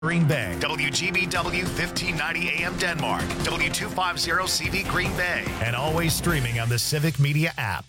Green Bay, WGBW 1590 AM Denmark, W250CV Green Bay, and always streaming on the Civic Media app.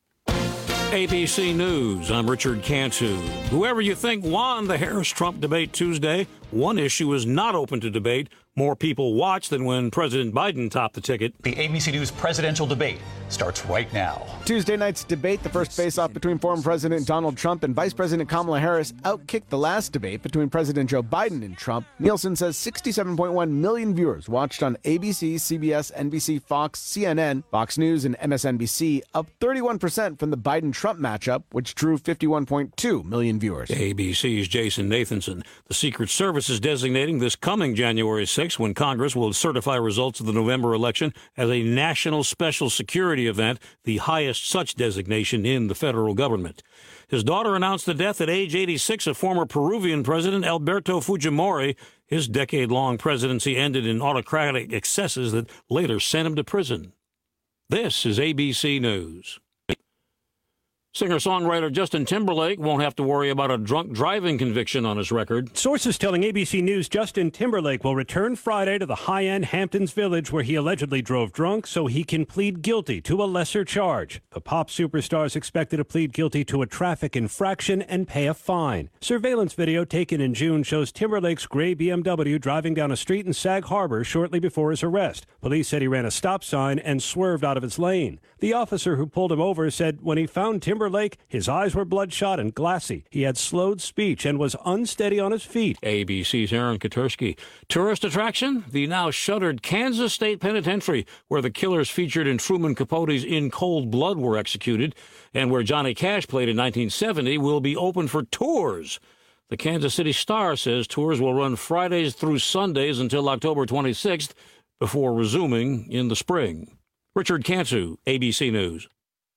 ABC News, I'm Richard Cantu. Whoever you think won the Harris-Trump debate Tuesday, one issue is not open to debate. More people watched than when President Biden topped the ticket. The ABC News presidential debate starts right now. Tuesday night's debate, the first face-off between former President Donald Trump and Vice President Kamala Harris, outkicked the last debate between President Joe Biden and Trump. Nielsen says 67.1 million viewers watched on ABC, CBS, NBC, Fox, CNN, Fox News, and MSNBC, up 31% from the Biden-Trump matchup, which drew 51.2 million viewers. ABC's Jason Nathanson. The Secret Service is designating this coming January 6th, when Congress will certify results of the November election, as a national special security event, the highest such designation in the federal government. His daughter announced the death at age 86 of former Peruvian President Alberto Fujimori. His decade-long presidency ended in autocratic excesses that later sent him to prison. This is ABC News. Singer-songwriter Justin Timberlake won't have to worry about a drunk driving conviction on his record. Sources telling ABC News Justin Timberlake will return Friday to the high-end Hamptons Village where he allegedly drove drunk so he can plead guilty to a lesser charge. The pop superstar is expected to plead guilty to a traffic infraction and pay a fine. Surveillance video taken in June shows Timberlake's gray BMW driving down a street in Sag Harbor shortly before his arrest. Police said he ran a stop sign and swerved out of his lane. The officer who pulled him over said when he found Timberlake, his eyes were bloodshot and glassy. He had slowed speech and was unsteady on his feet. ABC's Aaron Katursky. Tourist attraction? The now shuttered Kansas State Penitentiary, where the killers featured in Truman Capote's In Cold Blood were executed, and where Johnny Cash played in 1970, will be open for tours. The Kansas City Star says tours will run Fridays through Sundays until October 26th, before resuming in the spring. Richard Cantu, ABC News.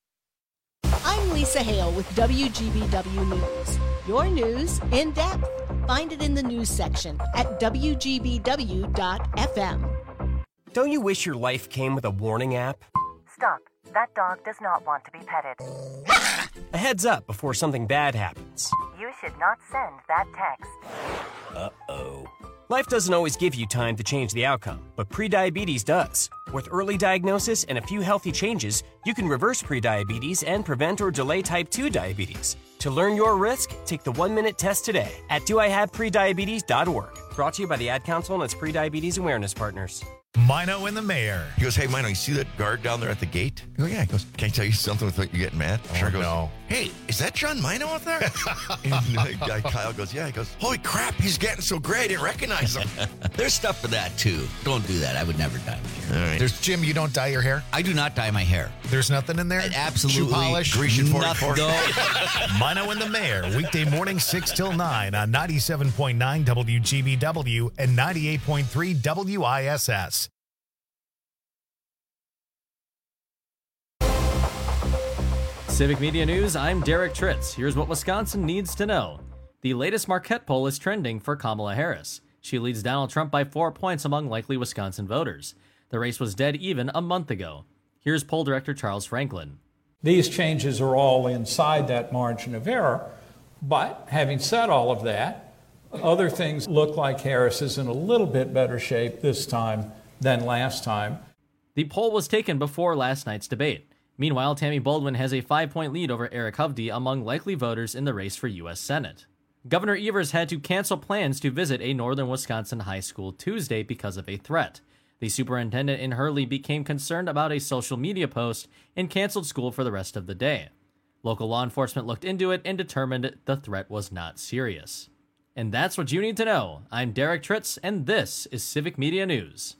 I'm Lisa Hale with WGBW News. Your news in depth. Find it in the news section at WGBW.FM. Don't you wish your life came with a warning app? Stop. That dog does not want to be petted. A heads up before something bad happens. You should not send that text. Uh-oh. Life doesn't always give you time to change the outcome, but prediabetes does. With early diagnosis and a few healthy changes, you can reverse prediabetes and prevent or delay type 2 diabetes. To learn your risk, take the 1-minute test today at doihaveprediabetes.org. Brought to you by the Ad Council and its prediabetes awareness partners. Mino and the Mayor. He goes, hey, Mino, you see that guard down there at the gate? I go, yeah. He goes, can I tell you something without you getting mad? Oh, sure goes, no. Hey, is that John Mino out there? And Kyle goes, yeah. He goes, holy crap, he's getting so gray, I didn't recognize him. There's stuff for that, too. Don't do that. I would never dye my hair. All right. There's Jim, you don't dye your hair? I do not dye my hair. There's nothing in there? Absolutely. Shoe polish? Grecian 44? No. Mino and the Mayor, weekday morning 6 till 9 on 97.9 WGBW and 98.3 WISS. Civic Media News, I'm Derek Tritz. Here's what Wisconsin needs to know. The latest Marquette poll is trending for Kamala Harris. She leads Donald Trump by 4 points among likely Wisconsin voters. The race was dead even a month ago. Here's poll director Charles Franklin. These changes are all inside that margin of error, but having said all of that, other things look like Harris is in a little bit better shape this time than last time. The poll was taken before last night's debate. Meanwhile, Tammy Baldwin has a 5-point lead over Eric Hovde among likely voters in the race for U.S. Senate. Governor Evers had to cancel plans to visit a northern Wisconsin high school Tuesday because of a threat. The superintendent in Hurley became concerned about a social media post and canceled school for the rest of the day. Local law enforcement looked into it and determined the threat was not serious. And that's what you need to know. I'm Derek Tritz, and this is Civic Media News.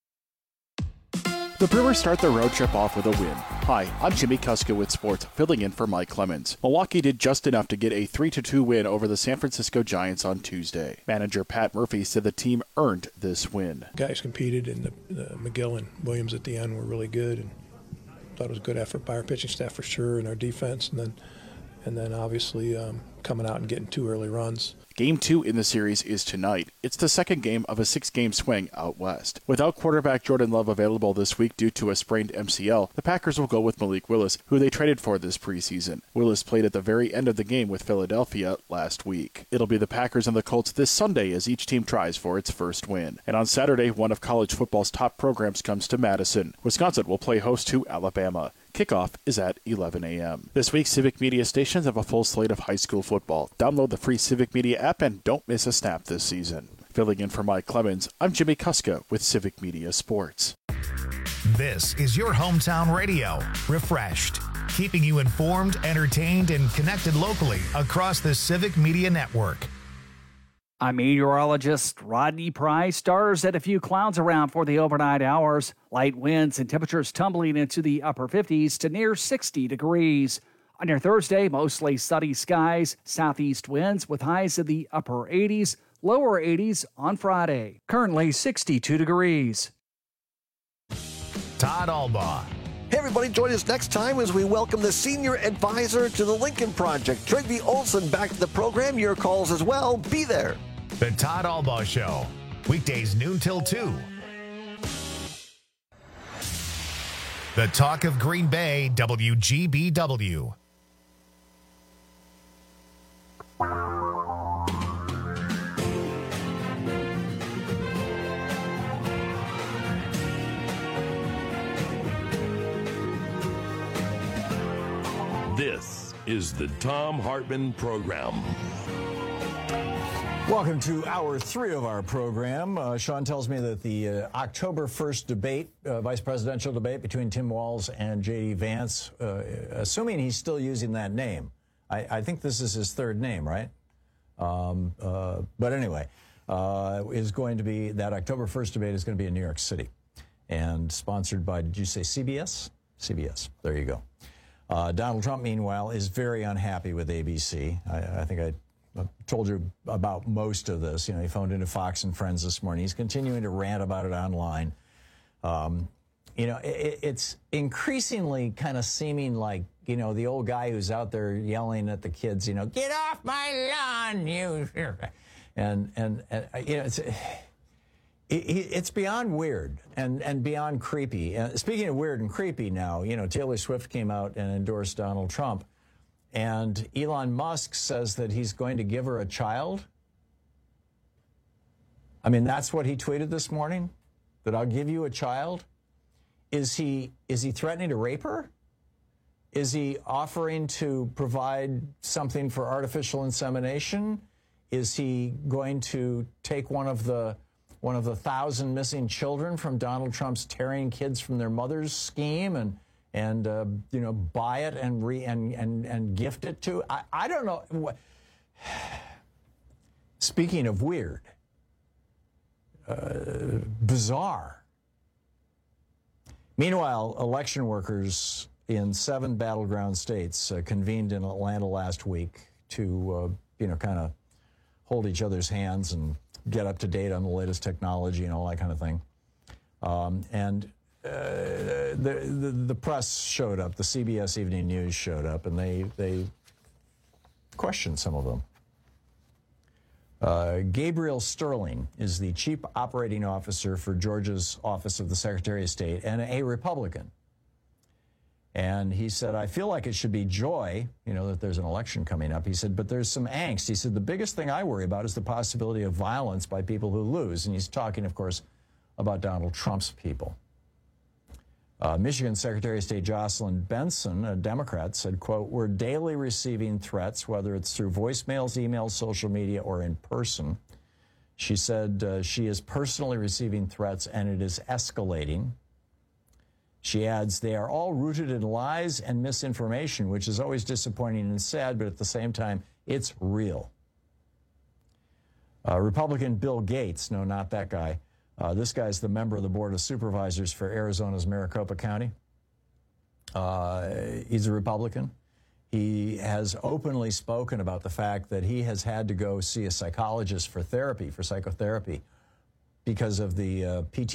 The Brewers start their road trip off with a win. Hi, I'm Jimmy Kuska with sports, filling in for Mike Clemens. Milwaukee did just enough to get a 3-2 win over the San Francisco Giants on Tuesday. Manager Pat Murphy said the team earned this win. Guys competed, and the McGill and Williams at the end were really good, and thought it was a good effort by our pitching staff for sure, and our defense. And then and then obviously coming out and getting 2 early runs. Game 2 in the series is tonight. It's the second game of a 6-game swing out west. Without quarterback Jordan Love available this week due to a sprained MCL, the Packers will go with Malik Willis, who they traded for this preseason. Willis played at the very end of the game with Philadelphia last week. It'll be the Packers and the Colts this Sunday as each team tries for its first win. And on Saturday, one of college football's top programs comes to Madison. Wisconsin will play host to Alabama. Kickoff is at 11 a.m. This week, Civic Media stations have a full slate of high school football. Download the free Civic Media app and don't miss a snap this season. Filling in for Mike Clemens, I'm Jimmy Kuska with Civic Media Sports. This is your hometown radio, Refreshed, keeping you informed, entertained, and connected locally across the Civic Media Network. I'm meteorologist Rodney Price. Stars and a few clouds around for the overnight hours. Light winds and temperatures tumbling into the upper 50s to near 60 degrees. On your Thursday, mostly sunny skies, southeast winds with highs in the upper 80s, lower 80s on Friday. Currently 62 degrees. Todd Albaugh. Hey, everybody, join us next time as we welcome the senior advisor to the Lincoln Project, Trygve Olsen, back to the program. Your calls as well. Be there. The Todd Albaugh Show, weekdays noon till 2. The Talk of Green Bay, WGBW. This is the Thom Hartmann Program. Welcome to hour 3 of our program. Sean tells me that the October 1st debate, vice presidential debate between Tim Walz and J.D. Vance, assuming he's still using that name. I think this is his third name, right? But anyway, is going to be, that October 1st debate is going to be in New York City and sponsored by, did you say CBS? CBS. There you go. Donald Trump, meanwhile, is very unhappy with ABC. I think I told you about most of this. You know, he phoned into Fox and Friends this morning. He's continuing to rant about it online. You know, it's increasingly kind of seeming like, you know, the old guy who's out there yelling at the kids, you know, get off my lawn, you. And you know, it's beyond weird and beyond creepy. Speaking of weird and creepy now, you know, Taylor Swift came out and endorsed Donald Trump. And Elon Musk says that he's going to give her a child. I mean, that's what he tweeted this morning, that I'll give you a child. Is he threatening to rape her? Is he offering to provide something for artificial insemination? Is he going to take one of the 1,000 missing children from Donald Trump's tearing kids from their mothers scheme and you know, buy it and gift it to? I don't know. Speaking of weird, bizarre. Meanwhile, election workers in 7 battleground states convened in Atlanta last week to you know, kind of hold each other's hands and get up to date on the latest technology and all that kind of thing. The press showed up, the CBS Evening News showed up, and they questioned some of them. Gabriel Sterling is the chief operating officer for Georgia's Office of the Secretary of State and a Republican. And he said, I feel like it should be joy, you know, that there's an election coming up. He said, but there's some angst. He said, the biggest thing I worry about is the possibility of violence by people who lose. And he's talking, of course, about Donald Trump's people. Michigan Secretary of State Jocelyn Benson, a Democrat, said, quote, we're daily receiving threats, whether it's through voicemails, emails, social media, or in person. She said she is personally receiving threats, and it is escalating. She adds, they are all rooted in lies and misinformation, which is always disappointing and sad, but at the same time, it's real. Republican Bill Gates, no, not that guy. This guy's the member of the Board of Supervisors for Arizona's Maricopa County. He's a Republican. He has openly spoken about the fact that he has had to go see a psychologist for therapy, for psychotherapy, because of the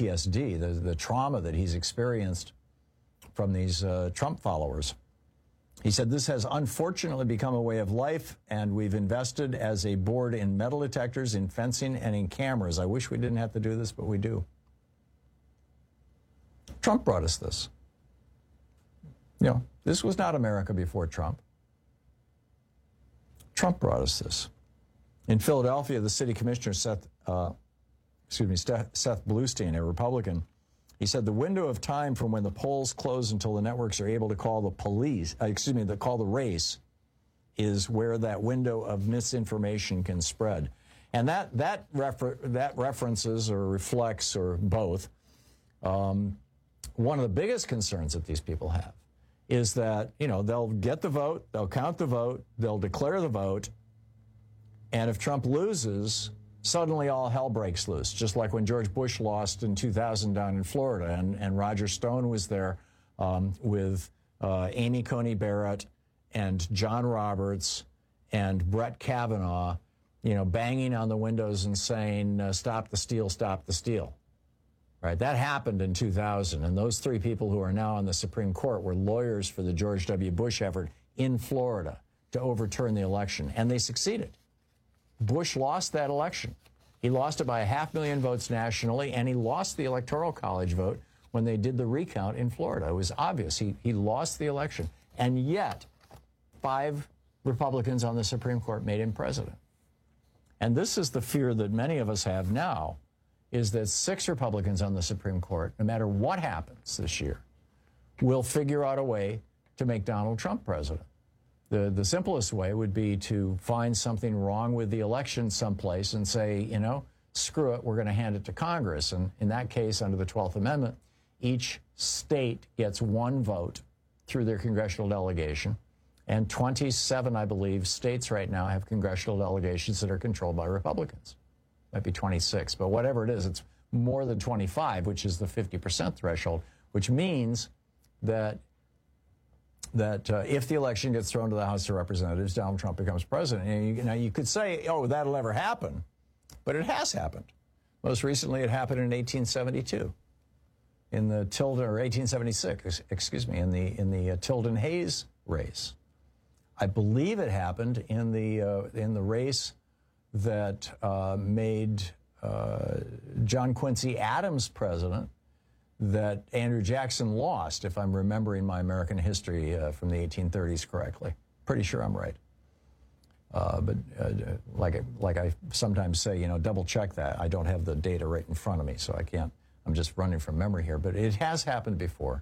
PTSD, the trauma that he's experienced from these Trump followers. He said, this has unfortunately become a way of life, and we've invested as a board in metal detectors, in fencing, and in cameras. I wish we didn't have to do this, but we do. Trump brought us this. You know, this was not America before Trump. Trump brought us this. In Philadelphia, the city commissioner, Seth Bluestein, a Republican, he said the window of time from when the polls close until the networks are able to call the call the race is where that window of misinformation can spread. And that references or reflects, or both, one of the biggest concerns that these people have is that, you know, they'll get the vote, they'll count the vote, they'll declare the vote, and if Trump loses, suddenly all hell breaks loose, just like when George Bush lost in 2000 down in Florida, and Roger Stone was there with Amy Coney Barrett and John Roberts and Brett Kavanaugh, you know, banging on the windows and saying, stop the steal, stop the steal. Right? That happened in 2000, and those three people who are now on the Supreme Court were lawyers for the George W. Bush effort in Florida to overturn the election, and they succeeded. Bush lost that election. He lost it by 500,000 votes nationally, and he lost the Electoral College vote when they did the recount in Florida. It was obvious. He lost the election. And yet, 5 Republicans on the Supreme Court made him president. And this is the fear that many of us have now, is that 6 Republicans on the Supreme Court, no matter what happens this year, will figure out a way to make Donald Trump president. The simplest way would be to find something wrong with the election someplace and say, you know, screw it, we're going to hand it to Congress. And in that case, under the 12th Amendment, each state gets 1 vote through their congressional delegation. And 27, I believe, states right now have congressional delegations that are controlled by Republicans. Might be 26, but whatever it is, it's more than 25, which is the 50% threshold, which means that if the election gets thrown to the House of Representatives, Donald Trump becomes president. And you could say, oh, that'll never happen, but it has happened. Most recently, it happened in 1872, in the Tilden, or 1876, excuse me, in the Tilden Hayes race. I believe it happened in the race that made John Quincy Adams president, that Andrew Jackson lost, if I'm remembering my American history from the 1830s correctly. Pretty sure I'm right. But like I sometimes say, you know, double check that. I don't have the data right in front of me, so I can't. I'm just running from memory here. But it has happened before.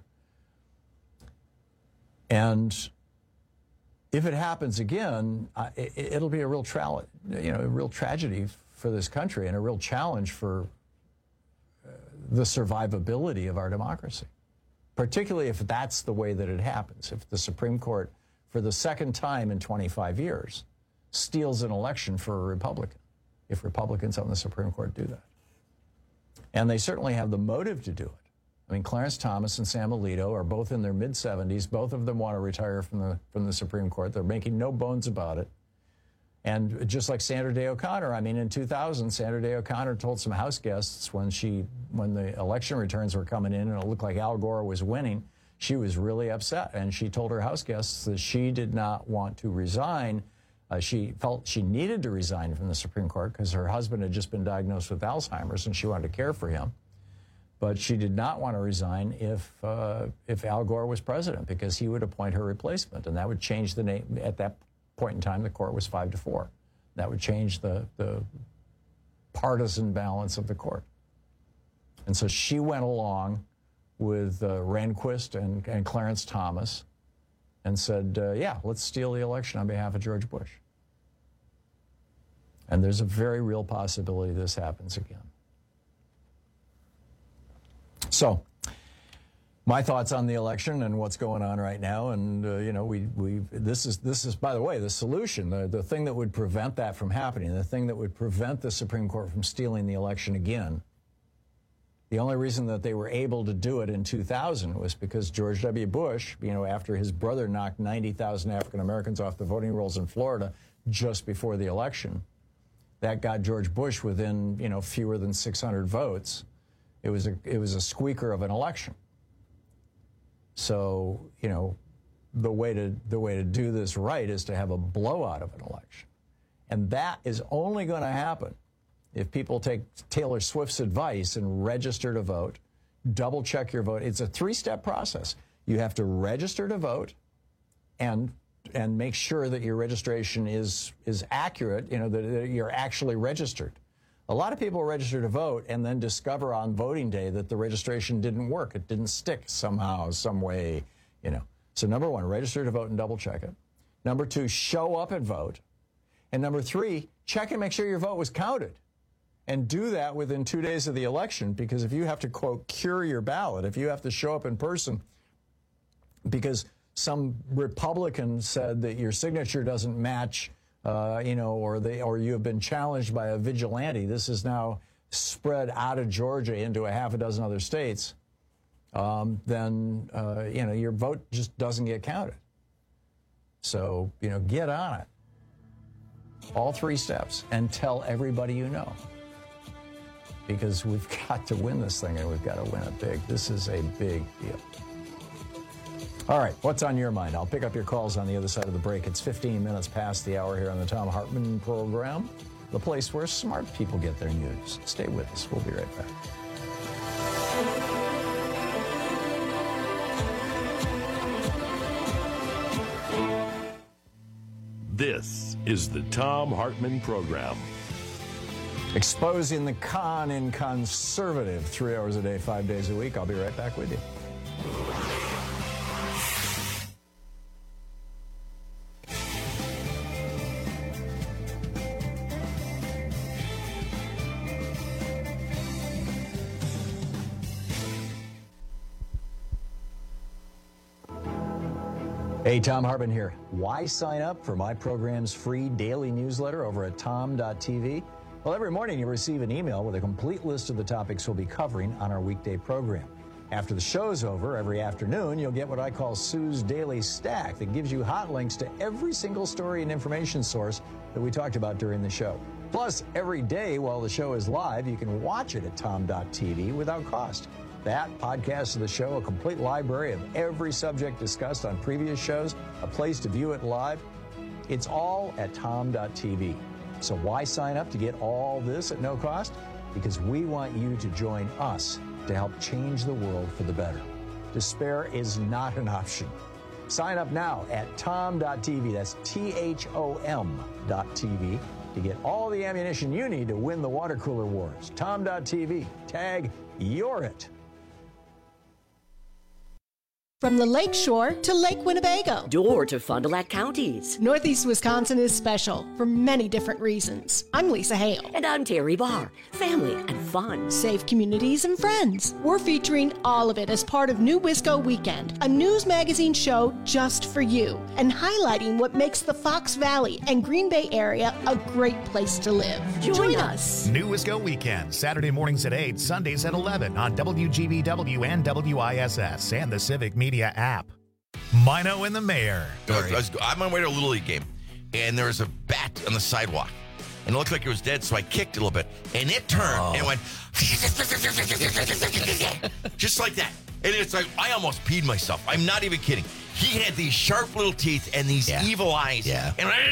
And if it happens again, it'll be a real tragedy for this country, and a real challenge for the survivability of our democracy, particularly if that's the way that it happens. If the Supreme Court, for the second time in 25 years, steals an election for a Republican, if Republicans on the Supreme Court do that. And they certainly have the motive to do it. I mean, Clarence Thomas and Sam Alito are both in their mid-70s. Both of them want to retire from the Supreme Court. They're making no bones about it. And just like Sandra Day O'Connor, I mean, in 2000, Sandra Day O'Connor told some House guests when the election returns were coming in and it looked like Al Gore was winning, she was really upset. And she told her House guests that she did not want to resign. She felt she needed to resign from the Supreme Court because her husband had just been diagnosed with Alzheimer's and she wanted to care for him. But she did not want to resign if Al Gore was president, because he would appoint her replacement, and that would change the name. At that point in time, the court was 5-4. That would change the partisan balance of the court. And so she went along with Rehnquist and Clarence Thomas and said, yeah, let's steal the election on behalf of George Bush. And there's a very real possibility this happens again. So, my thoughts on the election and what's going on right now, and this is by the way the solution, the thing that would prevent that from happening, the thing that would prevent the Supreme Court from stealing the election again. The only reason that they were able to do it in 2000 was because George W. Bush, after his brother knocked 90,000 African Americans off the voting rolls in Florida just before the election, that got George Bush within fewer than 600 votes. It was a squeaker of an election. So, the way to do this right is to have a blowout of an election. And that is only going to happen if people take Taylor Swift's advice and register to vote, double check your vote. It's a 3-step process. You have to register to vote and make sure that your registration is accurate, that you're actually registered. A lot of people register to vote and then discover on voting day that the registration didn't work. It didn't stick somehow, some way, So number 1, register to vote and double check it. Number 2, show up and vote. And number 3, check and make sure your vote was counted. And do that within 2 days of the election, because if you have to, quote, cure your ballot, if you have to show up in person because some Republican said that your signature doesn't match, or you have been challenged by a vigilante, this is now spread out of Georgia into a half a dozen other states, then your vote just doesn't get counted. So, get on it. All 3 steps, and tell everybody you know. Because we've got to win this thing, and we've got to win it big. This is a big deal. All right, what's on your mind? I'll pick up your calls on the other side of the break. It's 15 minutes past the hour here on the Thom Hartmann program, the place where smart people get their news. Stay with us. We'll be right back. This is the Thom Hartmann program. Exposing the con in conservative, 3 hours a day, 5 days a week. I'll be right back with you. Hey, Thom Hartmann here. Why sign up for my program's free daily newsletter over at tom.tv? Well, every morning you receive an email with a complete list of the topics we'll be covering on our weekday program. After the show's over, every afternoon, you'll get what I call Sue's Daily Stack that gives you hot links to every single story and information source that we talked about during the show. Plus, every day while the show is live, you can watch it at tom.tv without cost. That, podcast of the show, a complete library of every subject discussed on previous shows, a place to view it live. It's all at tom.tv. So why sign up to get all this at no cost? Because we want you to join us to help change the world for the better. Despair is not an option. Sign up now at tom.tv. That's THOM.tv to get all the ammunition you need to win the water cooler wars. tom.tv. Tag You're It. From the Lake Shore to Lake Winnebago. Door to Fond du Lac counties. Northeast Wisconsin is special for many different reasons. I'm Lisa Hale. And I'm Terry Barr. Family and fun. Safe communities and friends. We're featuring all of it as part of New Wisco Weekend, a news magazine show just for you, and highlighting what makes the Fox Valley and Green Bay area a great place to live. Join us. New Wisco Weekend, Saturday mornings at 8, Sundays at 11 on WGBW and WISS and the Civic Media app. Mino and the Mayor. I'm on my way to a Little League game, and there was a bat on the sidewalk, and it looked like it was dead, so I kicked it a little bit, and it turned and went just like that. And it's like, I almost peed myself. I'm not even kidding. He had these sharp little teeth and these evil eyes. Yeah.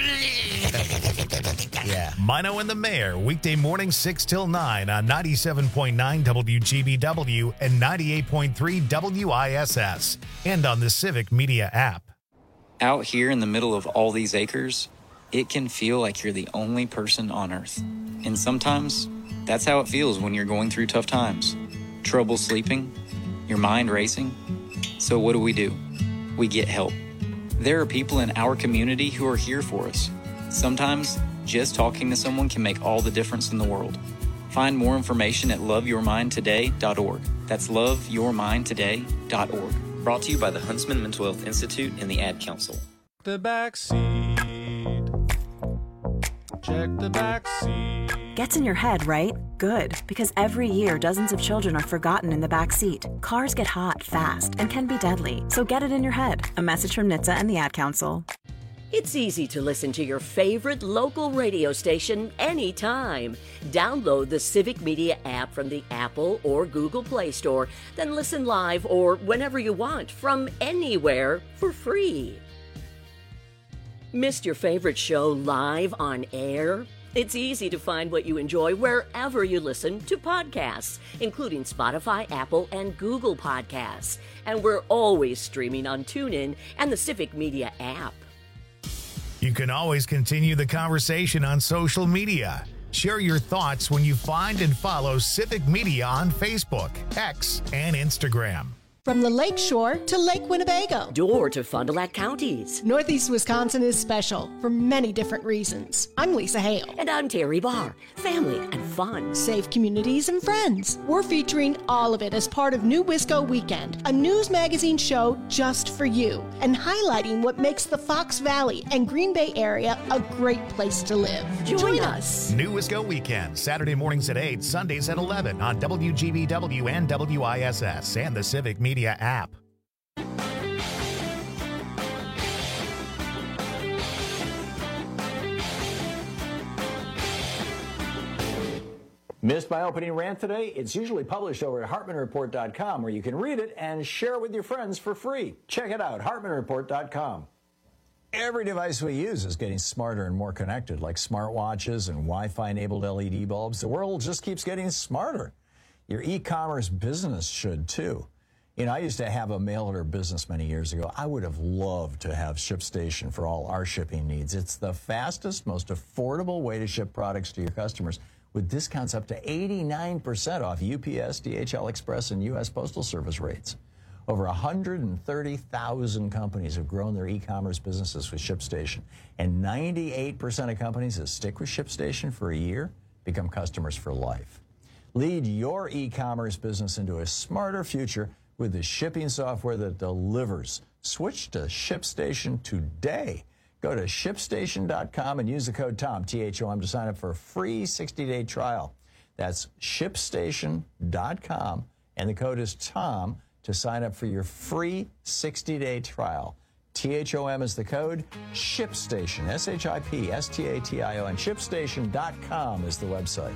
Mino and the Mayor, weekday mornings 6 till 9 on 97.9 WGBW and 98.3 WISS, and on the Civic Media app. Out here in the middle of all these acres, it can feel like you're the only person on Earth. And sometimes, that's how it feels when you're going through tough times. Trouble sleeping, your mind racing. So what do? We get help. There are people in our community who are here for us. Sometimes, just talking to someone can make all the difference in the world. Find more information at loveyourmindtoday.org. That's loveyourmindtoday.org. Brought to you by the Huntsman Mental Health Institute and the Ad Council. The back seat. Check the back seat. Gets in your head, right? Good, because every year dozens of children are forgotten in the back seat. Cars get hot fast and can be deadly, so get it in your head. A message from NHTSA and the Ad Council. It's easy to listen to your favorite local radio station anytime. Download the Civic Media app from the Apple or Google Play Store, then listen live or whenever you want from anywhere for free. Missed your favorite show live on air? It's easy to find what you enjoy wherever you listen to podcasts, including Spotify, Apple, and Google Podcasts. And we're always streaming on TuneIn and the Civic Media app. You can always continue the conversation on social media. Share your thoughts when you find and follow Civic Media on Facebook, X, and Instagram. From the Lake Shore to Lake Winnebago. Door to Fond du Lac counties. Northeast Wisconsin is special for many different reasons. I'm Lisa Hale. And I'm Terry Barr. Family and fun. Safe communities and friends. We're featuring all of it as part of New Wisco Weekend, a news magazine show just for you, and highlighting what makes the Fox Valley and Green Bay area a great place to live. Join us. New Wisco Weekend, Saturday mornings at 8, Sundays at 11 on WGBW and WISS and the Civic Media app. Missed my opening rant today? It's usually published over at HartmanReport.com, where you can read it and share it with your friends for free. Check it out, HartmanReport.com. Every device we use is getting smarter and more connected, like smartwatches and Wi-Fi-enabled LED bulbs. The world just keeps getting smarter. Your e-commerce business should, too. You know, I used to have a mail-order business many years ago. I would have loved to have ShipStation for all our shipping needs. It's the fastest, most affordable way to ship products to your customers, with discounts up to 89% off UPS, DHL Express, and U.S. Postal Service rates. Over 130,000 companies have grown their e-commerce businesses with ShipStation, and 98% of companies that stick with ShipStation for a year become customers for life. Lead your e-commerce business into a smarter future with the shipping software that delivers. Switch to ShipStation today. Go to ShipStation.com and use the code TOM, T-H-O-M, to sign up for a free 60-day trial. That's ShipStation.com, and the code is TOM to sign up for your free 60-day trial. T-H-O-M is the code. ShipStation, S-H-I-P-S-T-A-T-I-O, and ShipStation.com is the website.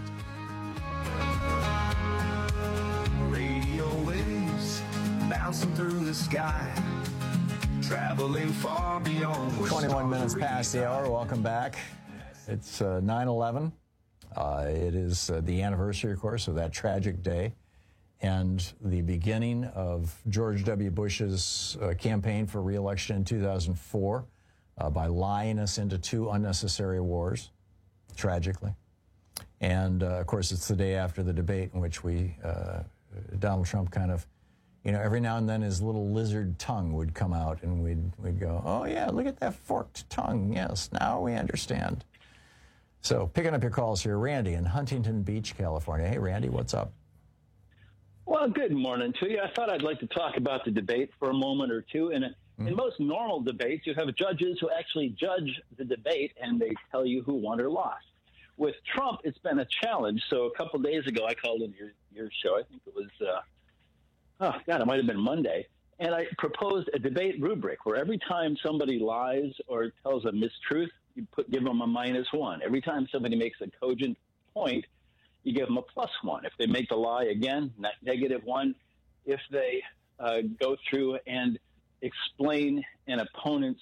Bouncing through the sky, traveling far beyond. 21 minutes past the hour. Welcome back. It's 9/11. It is the anniversary, of course, of that tragic day and the beginning of George W. Bush's campaign for re-election in 2004 by lying us into 2 unnecessary wars, tragically. And, of course, it's the day after the debate in which Donald Trump kind of, you know, every now and then his little lizard tongue would come out and we'd go, oh, yeah, look at that forked tongue. Yes, now we understand. So picking up your calls here, Randy in Huntington Beach, California. Hey, Randy, what's up? Well, good morning to you. I thought I'd like to talk about the debate for a moment or two. In most normal debates, you have judges who actually judge the debate and they tell you who won or lost. With Trump, it's been a challenge. So a couple of days ago, I called in your show. I think it was it might have been Monday. And I proposed a debate rubric where every time somebody lies or tells a mistruth, you give them a -1. Every time somebody makes a cogent point, you give them a +1. If they make the lie again, -1. If they go through and explain an opponent's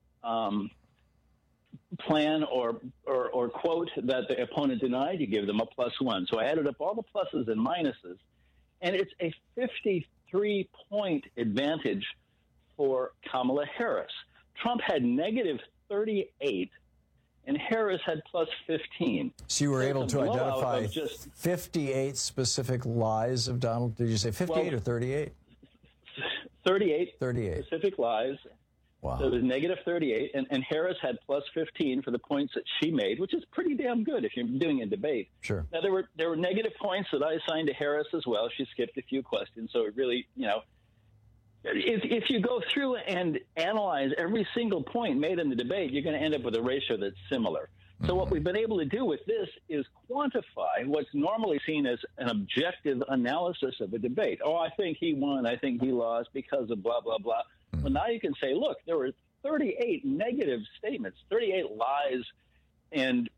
plan or quote that the opponent denied, you give them a +1. So I added up all the pluses and minuses, and it's a 53-point advantage for Kamala Harris. Trump had -38, and Harris had +15. So you were able to identify 58 specific lies of Donald. Did you say 58 or 38? 38. 38 specific lies. Wow. So it was -38, and Harris had +15 for the points that she made, which is pretty damn good if you're doing a debate. Sure. Now, there were negative points that I assigned to Harris as well. She skipped a few questions, so it really, you know, if you go through and analyze every single point made in the debate, you're going to end up with a ratio that's similar. So what we've been able to do with this is quantify what's normally seen as an objective analysis of a debate. Oh, I think he won, I think he lost because of blah, blah, blah. Well, now you can say, look, there were 38 negative statements, 38 lies and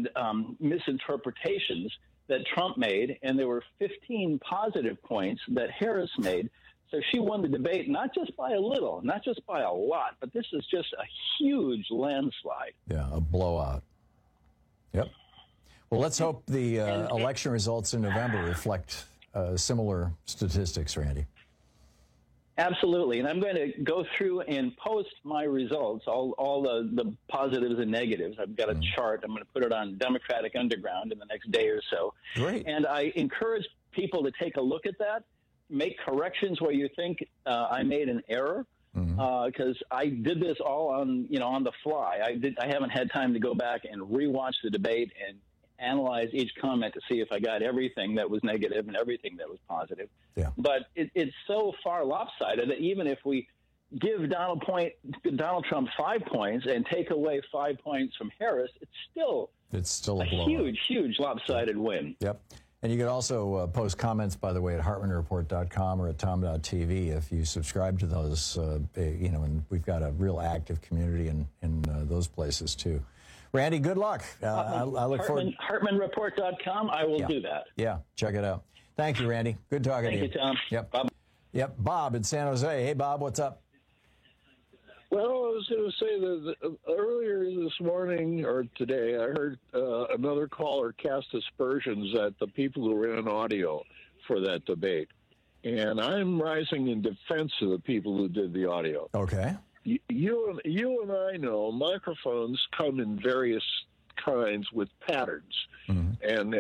misinterpretations that Trump made, and there were 15 positive points that Harris made. So she won the debate, not just by a little, not just by a lot, but this is just a huge landslide. Yeah, a blowout. Yep. Well, let's hope the election results in November reflect similar statistics, Randy. Absolutely. And I'm going to go through and post my results, all the positives and negatives. I've got a chart. I'm going to put it on Democratic Underground in the next day or so. Great. And I encourage people to take a look at that, make corrections where you think I made an error, because I did this all on the fly. I haven't had time to go back and rewatch the debate and analyze each comment to see if I got everything that was negative and everything that was positive. Yeah. But it's so far lopsided that even if we give Donald Trump 5 points and take away 5 points from Harris, it's still a blowout. huge lopsided win. Yep. And you can also post comments, by the way, at HartmanReport.com or at Tom.tv if you subscribe to those, and we've got a real active community in those places, too. Randy, good luck. I look forward. HartmanReport.com. I will do that. Yeah, check it out. Thank you, Randy. Good talking to you. Thank you, Tom. Yep. Bye. Yep. Bob in San Jose. Hey, Bob, what's up? Well, I was going to say that earlier this morning or today, I heard another caller cast aspersions at the people who ran audio for that debate. And I'm rising in defense of the people who did the audio. Okay. You and I know microphones come in various kinds with patterns. And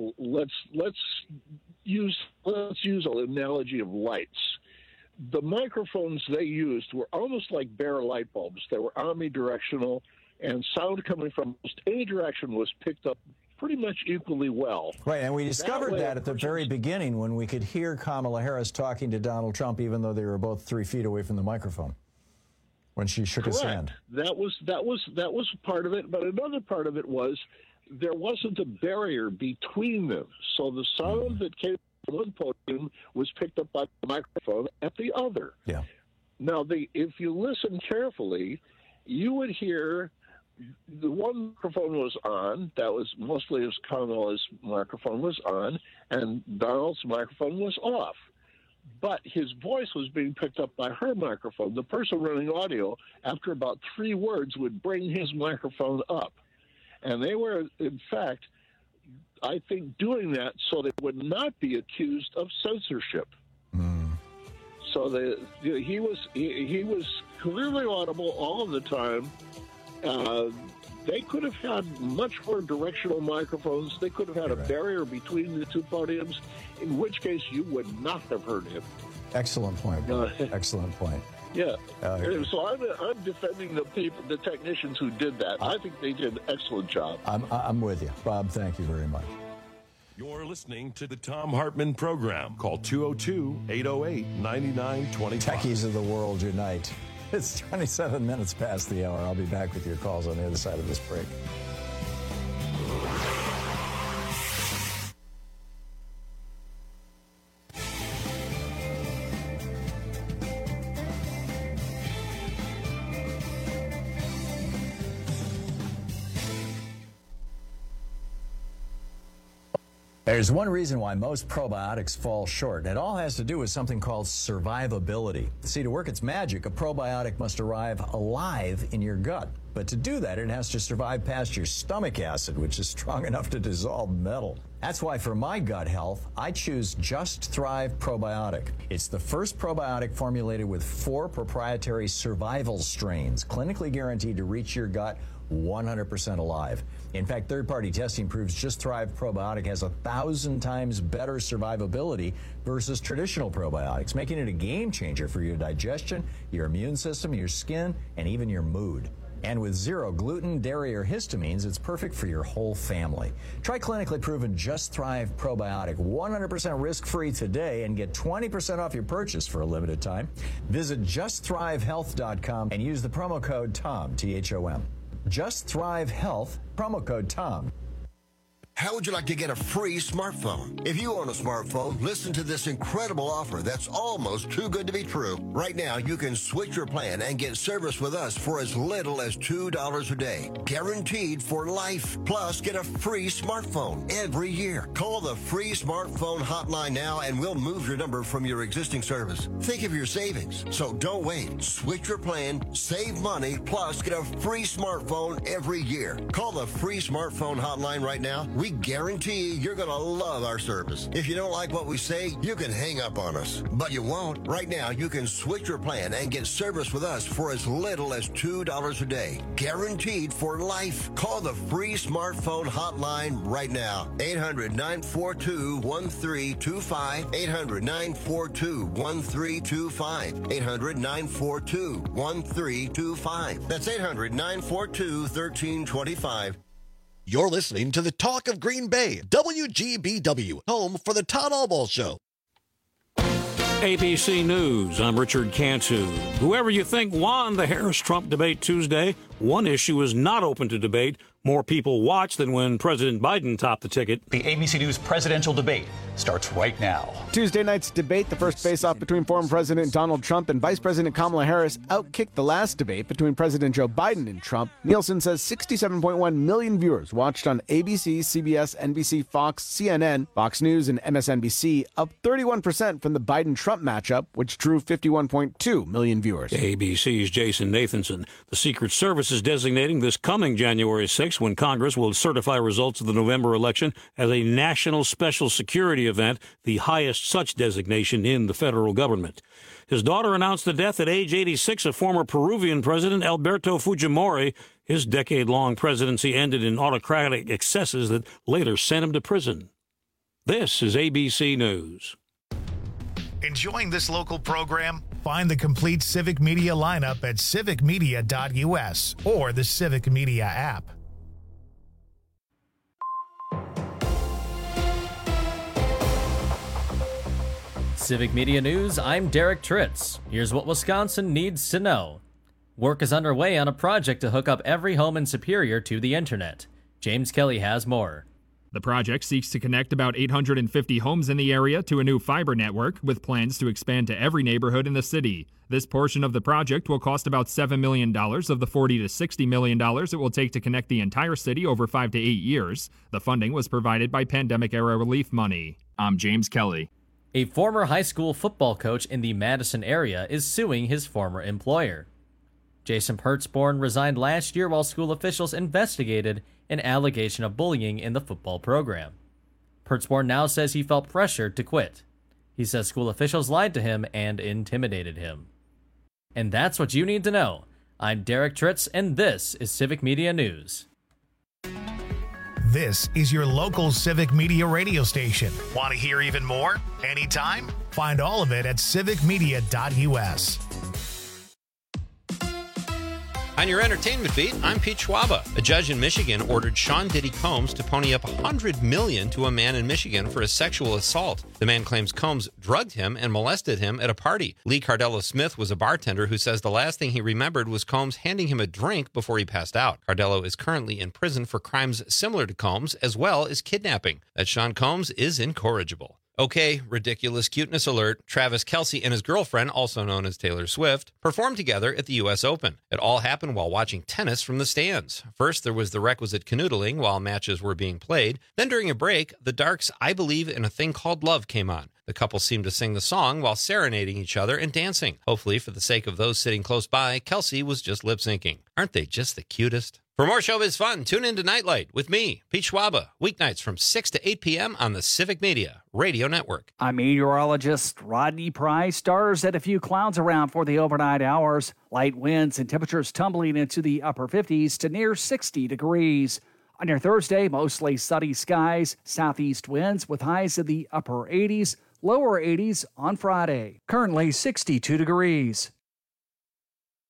let's use an analogy of lights. The microphones they used were almost like bare light bulbs. They were omnidirectional, and sound coming from almost any direction was picked up pretty much equally well. Right, and we discovered that at the very beginning when we could hear Kamala Harris talking to Donald Trump, even though they were both 3 feet away from the microphone, when she shook his hand. That was part of it, but another part of it was there wasn't a barrier between them, so the sound that came from one podium was picked up by the microphone at the other. Yeah. Now, if you listen carefully, you would hear the one microphone was on. That was mostly as Kamala's microphone was on, and Donald's microphone was off. But his voice was being picked up by her microphone. The person running audio, after about 3 words, would bring his microphone up. And they were, in fact, I think, doing that so they would not be accused of censorship. So he was clearly audible all of the time. They could have had much more directional microphones. They could have had a barrier between the 2 podiums, in which case you would not have heard him. Excellent point. Excellent point. Yeah. So I'm defending the technicians who did that. I think they did an excellent job. I'm with you. Bob, thank you very much. You're listening to the Tom Hartman Program. Call 202-808-9925. Techies of the world unite. It's 27 minutes past the hour. I'll be back with your calls on the other side of this break. There's one reason why most probiotics fall short, and it all has to do with something called survivability. See, to work its magic, a probiotic must arrive alive in your gut. But to do that, it has to survive past your stomach acid, which is strong enough to dissolve metal. That's why for my gut health, I choose Just Thrive Probiotic. It's the first probiotic formulated with 4 proprietary survival strains, clinically guaranteed to reach your gut 100% alive. In fact, third-party testing proves Just Thrive Probiotic has 1,000 times better survivability versus traditional probiotics, making it a game changer for your digestion, your immune system, your skin, and even your mood. And with 0 gluten, dairy, or histamines, it's perfect for your whole family. Try clinically proven Just Thrive Probiotic 100% risk-free today and get 20% off your purchase for a limited time. Visit JustThriveHealth.com and use the promo code TOM, T-H-O-M. Just Thrive Health, promo code TOM. How would you like to get a free smartphone? If you own a smartphone, listen to this incredible offer that's almost too good to be true. Right now, you can switch your plan and get service with us for as little as $2 a day. Guaranteed for life. Plus, get a free smartphone every year. Call the free smartphone hotline now and we'll move your number from your existing service. Think of your savings. So don't wait. Switch your plan, save money, plus get a free smartphone every year. Call the free smartphone hotline right now. We guarantee you're going to love our service. If you don't like what we say, you can hang up on us. But you won't. Right now, you can switch your plan and get service with us for as little as $2 a day. Guaranteed for life. Call the free smartphone hotline right now. 800-942-1325. 800-942-1325. 800-942-1325. That's 800-942-1325. You're listening to the Talk of Green Bay, WGBW, home for the Todd Albaugh Show. ABC News, I'm Richard Cantu. Whoever you think won the Harris-Trump debate Tuesday, one issue is not open to debate. More people watched than when President Biden topped the ticket. The ABC News presidential debate starts right now. Tuesday night's debate, the first face-off between former President Donald Trump and Vice President Kamala Harris, outkicked the last debate between President Joe Biden and Trump. Nielsen says 67.1 million viewers watched on ABC, CBS, NBC, Fox, CNN, Fox News, and MSNBC, up 31% from the Biden-Trump matchup, which drew 51.2 million viewers. ABC's Jason Nathanson. The Secret Service is designating this coming January 6th, when Congress will certify results of the November election, as a national special security event, the highest such designation in the federal government. His daughter announced the death at age 86 of former Peruvian President Alberto Fujimori. His decade-long presidency ended in autocratic excesses that later sent him to prison. This is ABC News. Enjoying this local program? Find the complete Civic Media lineup at civicmedia.us or the Civic Media app. Civic Media News, I'm Derek Tritz. Here's what Wisconsin needs to know. Work is underway on a project to hook up every home in Superior to the internet. James Kelly has more. The project seeks to connect about 850 homes in the area to a new fiber network, with plans to expand to every neighborhood in the city. This portion of the project will cost about $7 million of the $40 to $60 million it will take to connect the entire city over 5 to 8 years. The funding was provided by pandemic-era relief money. I'm James Kelly. A former high school football coach in the Madison area is suing his former employer. Jason Pertzborn resigned last year while school officials investigated an allegation of bullying in the football program. Pertzborn now says he felt pressured to quit. He says school officials lied to him and intimidated him. And that's what you need to know. I'm Derek Tritz, and this is Civic Media News. This is your local Civic Media radio station. Want to hear even more? Anytime? Find all of it at civicmedia.us. On your entertainment beat, I'm Pete Schwaba. A judge in Michigan ordered Sean Diddy Combs to pony up $100 million to a man in Michigan for a sexual assault. The man claims Combs drugged him and molested him at a party. Lee Cardella Smith was a bartender who says the last thing he remembered was Combs handing him a drink before he passed out. Cardella is currently in prison for crimes similar to Combs, as well as kidnapping. That Sean Combs is incorrigible. Okay, ridiculous cuteness alert. Travis Kelce and his girlfriend, also known as Taylor Swift, performed together at the U.S. Open. It all happened while watching tennis from the stands. First, there was the requisite canoodling while matches were being played. Then during a break, the Darks' I Believe in a Thing Called Love came on. The couple seemed to sing the song while serenading each other and dancing. Hopefully, for the sake of those sitting close by, Kelce was just lip-syncing. Aren't they just the cutest? For more showbiz fun, tune in to Nightlight with me, Pete Schwaba, weeknights from 6 to 8 p.m. on the Civic Media Radio Network. I'm meteorologist Rodney Price. Stars and a few clouds around for the overnight hours. Light winds and temperatures tumbling into the upper 50s to near 60 degrees. On your Thursday, mostly sunny skies, southeast winds with highs in the upper 80s, lower 80s on Friday. Currently 62 degrees.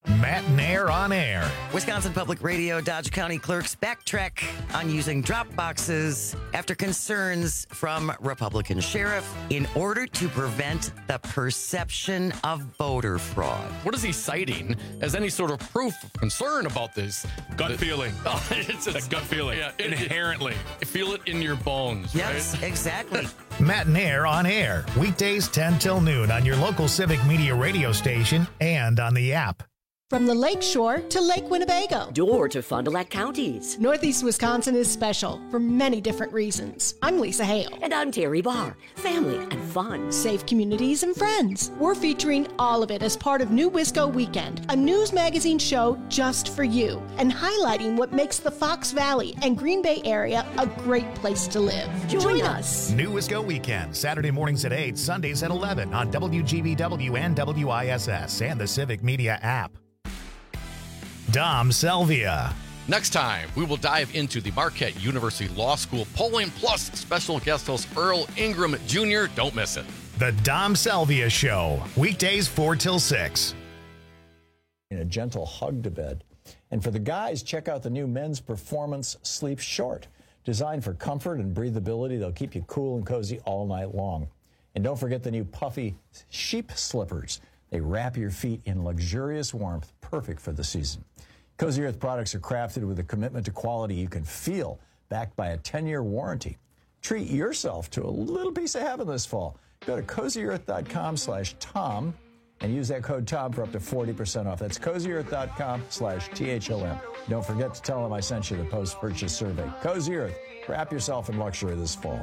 Matt Nair on air. Wisconsin Public Radio Dodge County clerks backtrack on using drop boxes after concerns from Republican sheriff in order to prevent the perception of voter fraud. What is he citing as any sort of proof of concern about this? Gut feeling. Oh, it's a gut feeling. Yeah, Inherently. Feel it in your bones. Yes, right? exactly. Matt Nair on air. Weekdays 10 till noon on your local Civic Media radio station and on the app. From the Lake Shore to Lake Winnebago. Door to Fond du Lac counties. Northeast Wisconsin is special for many different reasons. I'm Lisa Hale. And I'm Terry Barr. Family and fun. Safe communities and friends. We're featuring all of it as part of New Wisco Weekend, a news magazine show just for you, and highlighting what makes the Fox Valley and Green Bay area a great place to live. Join us. New Wisco Weekend, Saturday mornings at 8, Sundays at 11 on WGBW and WISS and the Civic Media app. Dom Selvia. Next time, we will dive into the Marquette University Law School Polling Plus special guest host Earl Ingram Jr. Don't miss it. The Dom Selvia Show, weekdays 4 till 6. A gentle hug to bed. And for the guys, check out the new Men's Performance Sleep Short. Designed for comfort and breathability, they'll keep you cool and cozy all night long. And don't forget the new puffy sheep slippers. They wrap your feet in luxurious warmth, perfect for the season. Cozy Earth products are crafted with a commitment to quality you can feel, backed by a 10-year warranty. Treat yourself to a little piece of heaven this fall. Go to CozyEarth.com/Tom and use that code Tom for up to 40% off. That's CozyEarth.com/THOM. Don't forget to tell them I sent you the post-purchase survey. Cozy Earth, wrap yourself in luxury this fall.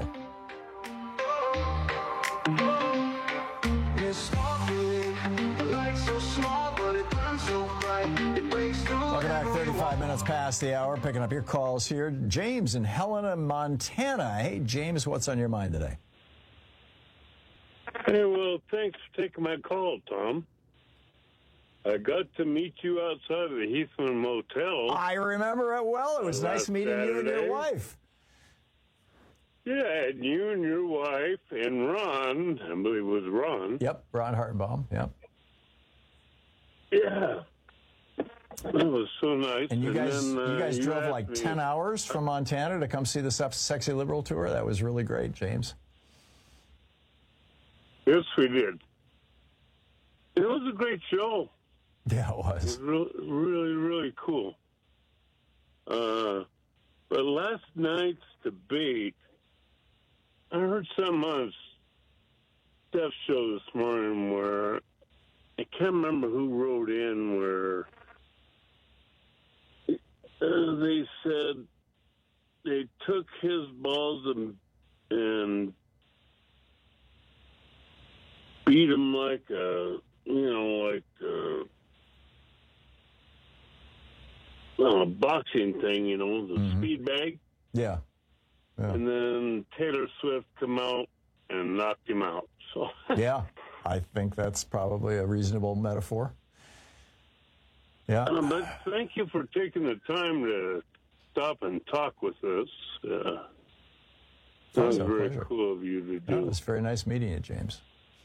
Welcome back, 35 minutes past the hour. Picking up your calls here. James in Helena, Montana. Hey, James, what's on your mind today? Hey, well, thanks for taking my call, Tom. I got to meet you outside of the Heathman Motel. I remember it well. It was nice meeting you and your wife. Yeah, and you and your wife and Ron, I believe it was Ron. Yep, Ron Hartenbaum, yep. Yeah. That was so nice. And you guys, then, you drove like 10 hours from Montana to come see the Sexy Liberal tour? That was really great, James. Yes, we did. It was a great show. Yeah, it was. It was really, really cool. But last night's debate, I heard something on Steph's show this morning where I can't remember who wrote in where they said they took his balls and beat him like a boxing thing, the speed bag. Yeah. And then Taylor Swift come out and knocked him out. So yeah, I think that's probably a reasonable metaphor. Yeah. But thank you for taking the time to stop and talk with us. That was very cool of you to do. Yeah, it was very nice meeting you, James.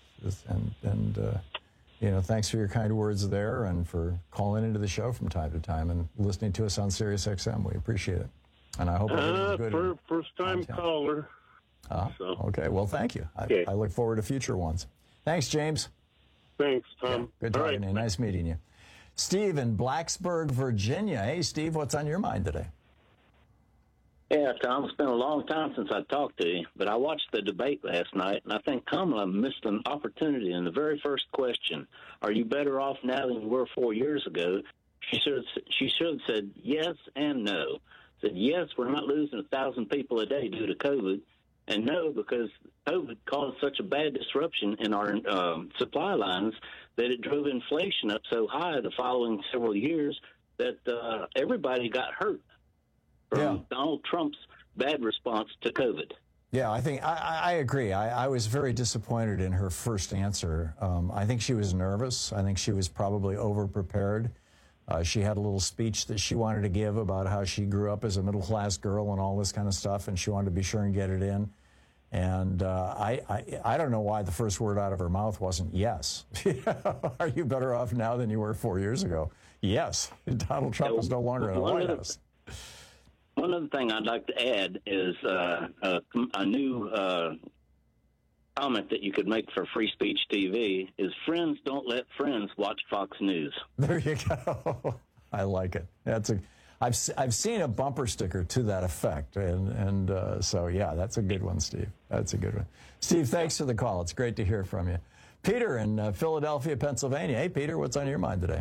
And thanks for your kind words there and for calling into the show from time to time and listening to us on Sirius XM. We appreciate it. And I hope everything's good. First-time caller. Okay, well, thank you. I look forward to future ones. Thanks, James. Thanks, Tom. Yeah, good talking to you. Nice meeting you. Steve in Blacksburg, Virginia. Hey, Steve, what's on your mind today? Yeah, Tom, it's been a long time since I talked to you, but I watched the debate last night, and I think Kamala missed an opportunity in the very first question. Are you better off now than you were 4 years ago? She should have said yes and no. Said yes, we're not losing 1,000 people a day due to COVID, and no, because COVID caused such a bad disruption in our supply lines that it drove inflation up so high the following several years that everybody got hurt from Donald Trump's bad response to COVID. Yeah, I think I agree. I was very disappointed in her first answer. I think she was nervous. I think she was probably over-prepared. She had a little speech that she wanted to give about how she grew up as a middle-class girl and all this kind of stuff, and she wanted to be sure and get it in. And I don't know why the first word out of her mouth wasn't yes. Are you better off now than you were 4 years ago? Yes. Donald Trump is no longer in the White House. One other thing I'd like to add is a new comment that you could make for Free Speech TV is friends don't let friends watch Fox News. There you go. I like it. I've seen a bumper sticker to that effect, and so yeah, that's a good one, Steve. That's a good one. Steve, thanks for the call. It's great to hear from you. Peter in Philadelphia, Pennsylvania. Hey, Peter, what's on your mind today?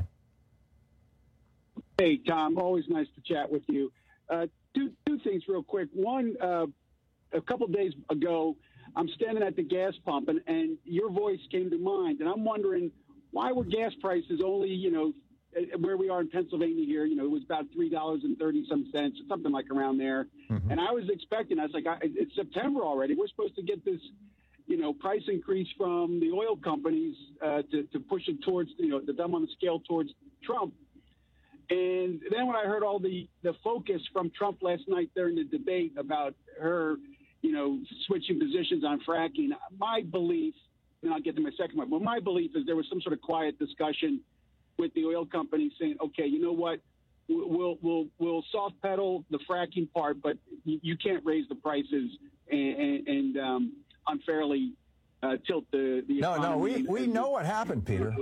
Hey, Tom. Always nice to chat with you. Two things real quick. One, a couple days ago, I'm standing at the gas pump, and your voice came to mind, and I'm wondering why were gas prices only, where we are in Pennsylvania here, it was about $3.30 something like around there. Mm-hmm. And I was expecting, I was like, it's September already. We're supposed to get this, price increase from the oil companies to push it towards, the thumb on the scale towards Trump. And then when I heard all the focus from Trump last night during the debate about her, switching positions on fracking, my belief, and I'll get to my second one, but my belief is there was some sort of quiet discussion with the oil companies saying, okay, you know what, we'll soft pedal the fracking part, but you can't raise the prices and unfairly tilt the economy. No, we know what happened, Peter.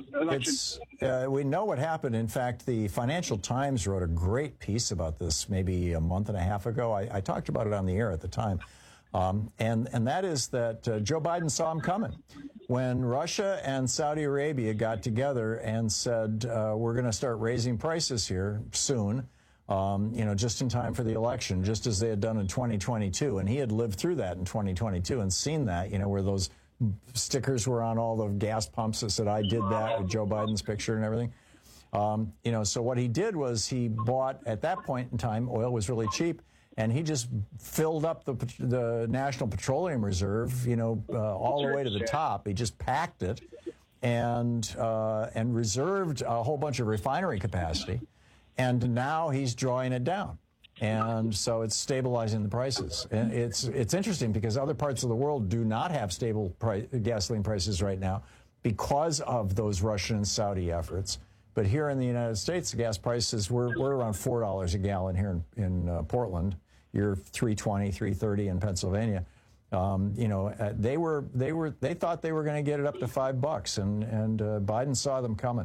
We know what happened. In fact, the Financial Times wrote a great piece about this maybe a month and a half ago. I talked about it on the air at the time. And that is that Joe Biden saw him coming. When Russia and Saudi Arabia got together and said, we're going to start raising prices here soon, just in time for the election, just as they had done in 2022. And he had lived through that in 2022 and seen that, where those stickers were on all the gas pumps that said, I did that, with Joe Biden's picture and everything. So what he did was he bought, at that point in time, oil was really cheap. And he just filled up the National Petroleum Reserve, all the way to the top. He just packed it and reserved a whole bunch of refinery capacity. And now he's drawing it down. And so it's stabilizing the prices. And it's interesting because other parts of the world do not have stable gasoline prices right now because of those Russian and Saudi efforts. But here in the United States, the gas prices, we're around $4 a gallon here in Portland. You're $3.20, $3.30 in Pennsylvania. They thought they were going to get it up to $5, and Biden saw them coming.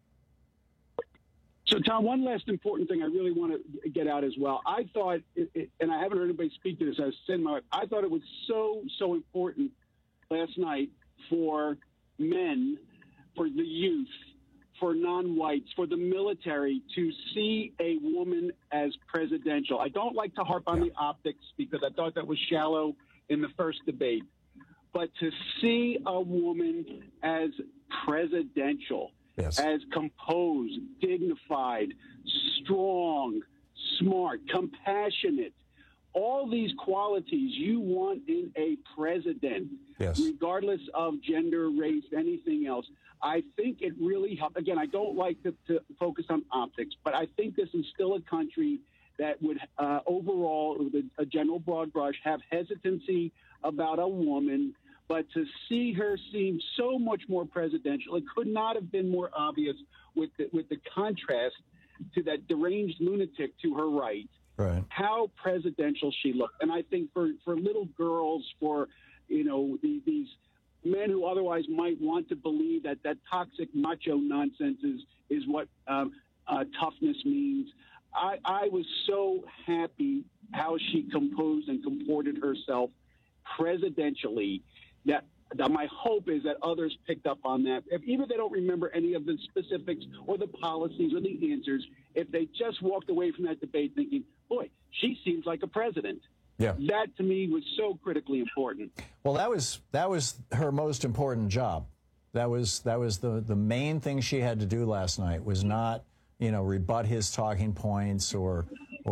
So, Tom, one last important thing I really want to get out as well. I thought, and I haven't heard anybody speak to this, I was saying I thought it was so important last night for men, for the youth, for non-whites, for the military to see a woman as presidential. I don't like to harp on the optics because I thought that was shallow in the first debate. But to see a woman as presidential, as composed, dignified, strong, smart, compassionate, all these qualities you want in a president, regardless of gender, race, anything else. I think it really helped. Again, I don't like to focus on optics, but I think this is still a country that would overall, with a general broad brush, have hesitancy about a woman. But to see her seem so much more presidential, it could not have been more obvious with the contrast to that deranged lunatic to her right. Right. How presidential she looked. And I think for little girls, for, these men who otherwise might want to believe that toxic macho nonsense is what toughness means. I was so happy how she composed and comported herself presidentially that my hope is that others picked up on that. Even if they don't remember any of the specifics or the policies or the answers, if they just walked away from that debate thinking, boy, she seems like a president. Yeah. That to me was so critically important. Well, that was her most important job. That was the main thing she had to do last night, was not, rebut his talking points or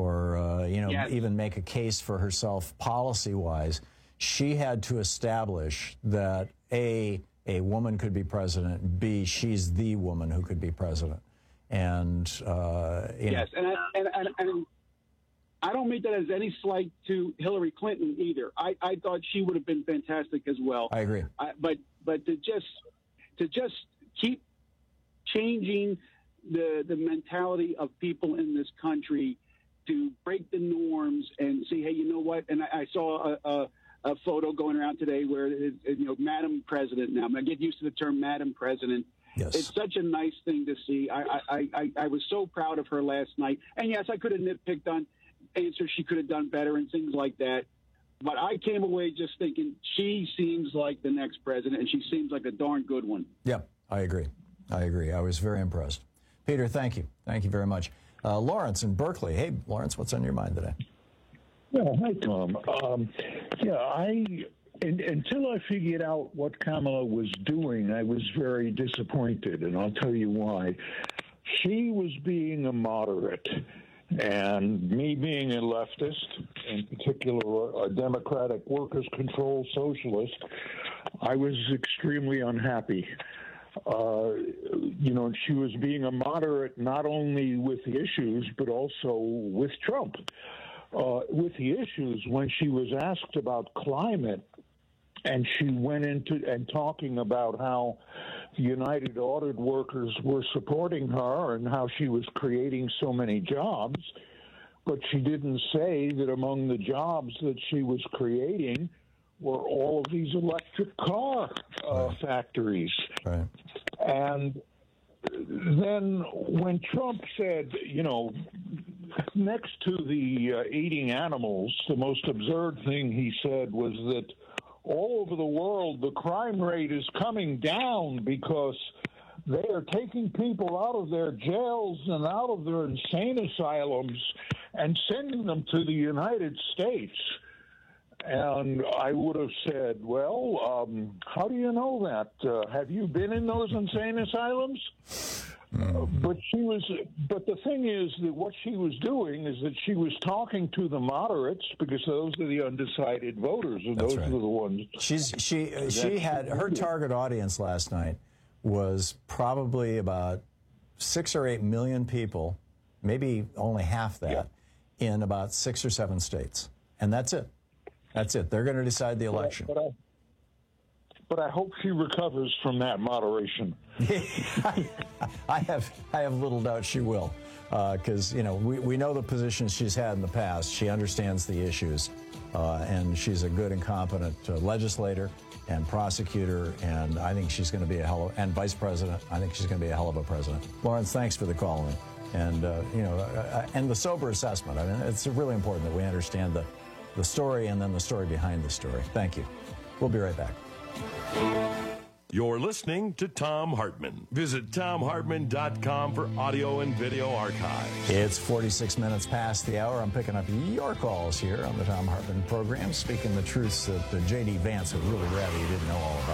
even make a case for herself policy-wise. She had to establish that A, woman could be president, B, she's the woman who could be president. And yes, and I don't mean that as any slight to Hillary Clinton either. I thought she would have been fantastic as well. I agree. But to just keep changing the mentality of people in this country to break the norms and say, hey, you know what? And I saw a photo going around today where Madam President. Now I'm gonna get used to the term Madam President. Yes. It's such a nice thing to see. I was so proud of her last night. And yes, I could have nitpicked on answers she could have done better and things like that. But I came away just thinking she seems like the next president, and she seems like a darn good one. Yep, I agree. I was very impressed. Peter, thank you. Thank you very much. Lawrence in Berkeley. Hey, Lawrence, what's on your mind today? Yeah, hi, Tom. Until I figured out what Kamala was doing, I was very disappointed, and I'll tell you why. She was being a moderate, and me being a leftist, in particular a Democratic Workers' Control Socialist, I was extremely unhappy. She was being a moderate not only with the issues, but also with Trump. With the issues, when she was asked about climate, and she went into and talking about how the United Auto Workers were supporting her and how she was creating so many jobs, but she didn't say that among the jobs that she was creating were all of these electric car factories. Right. And then when Trump said, next to the eating animals, the most absurd thing he said was that all over the world, the crime rate is coming down because they are taking people out of their jails and out of their insane asylums and sending them to the United States. And I would have said, well, how do you know that? Have you been in those insane asylums? But the thing is that what she was doing is that she was talking to the moderates, because those are the undecided voters, and those are the ones. She had her target audience last night was probably about 6 or 8 million people, maybe only half that, in about 6 or 7 states, and that's it. That's it. They're going to decide the election. But I hope she recovers from that moderation. I have little doubt she will, because we know the positions she's had in the past. She understands the issues, and she's a good and competent legislator and prosecutor. And I think she's going to be and vice president. I think she's going to be a hell of a president. Lawrence, thanks for the call in, and and the sober assessment. I mean, it's really important that we understand the story and then the story behind the story. Thank you. We'll be right back. You're listening to Thom Hartmann. Visit ThomHartmann.com for audio and video archives. It's 46 minutes past the hour. I'm picking up your calls here on the Thom Hartmann program, speaking the truths that J.D. Vance would really rather you didn't know all about.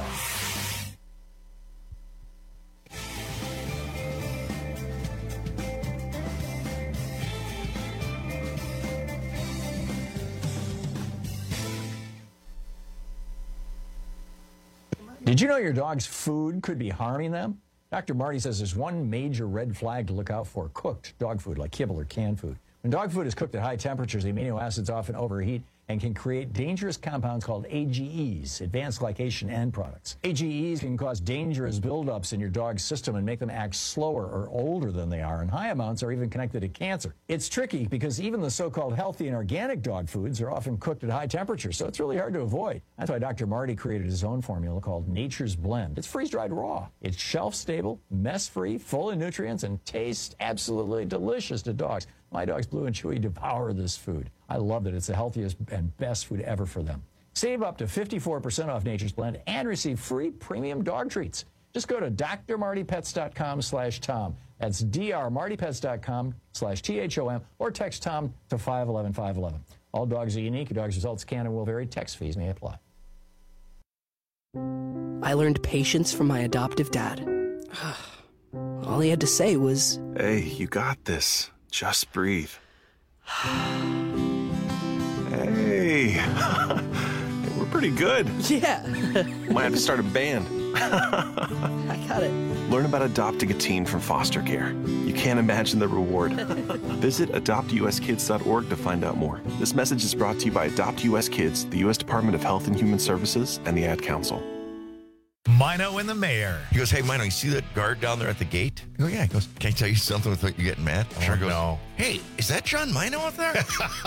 Did you know your dog's food could be harming them? Dr. Marty says there's one major red flag to look out for: cooked dog food, like kibble or canned food. When dog food is cooked at high temperatures, the amino acids often overheat and can create dangerous compounds called AGEs, advanced glycation end products. AGEs can cause dangerous buildups in your dog's system and make them act slower or older than they are, and high amounts are even connected to cancer. It's tricky because even the so-called healthy and organic dog foods are often cooked at high temperatures, so it's really hard to avoid. That's why Dr. Marty created his own formula called Nature's Blend. It's freeze-dried raw. It's shelf-stable, mess-free, full of nutrients, and tastes absolutely delicious to dogs. My dogs, Blue and Chewy, devour this food. I love that it's the healthiest and best food ever for them. Save up to 54% off Nature's Blend and receive free premium dog treats. Just go to drmartypets.com/Tom. That's drmartypets.com/THOM, or text Tom to 511-511. All dogs are unique. Your dog's results can and will vary. Text fees may apply. I learned patience from my adoptive dad. All he had to say was, "Hey, you got this. Just breathe." Hey, we're pretty good. Yeah. Might have to start a band. I got it. Learn about adopting a teen from foster care. You can't imagine the reward. Visit adoptuskids.org to find out more. This message is brought to you by Adopt US Kids, the U.S. Department of Health and Human Services, and the Ad Council. Mino and the mayor. He goes, hey, Mino, you see that guard down there at the gate? I go, yeah. He goes, can I tell you something without you getting mad? Oh, Sure goes, no. Hey, is that John Mino up there?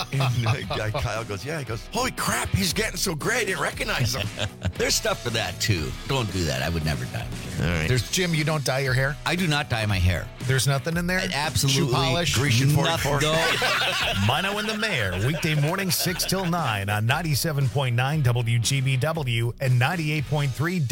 And Kyle goes, yeah. He goes, holy crap, he's getting so great, I didn't recognize him. There's stuff for that, too. Don't do that. I would never dye my hair. All right. There's Jim, you don't dye your hair? I do not dye my hair. There's nothing in there? Absolutely. Shoe polish? Grecian 44. No. Mino and the mayor, weekday morning 6 till 9 on 97.9 WGBW and 98.3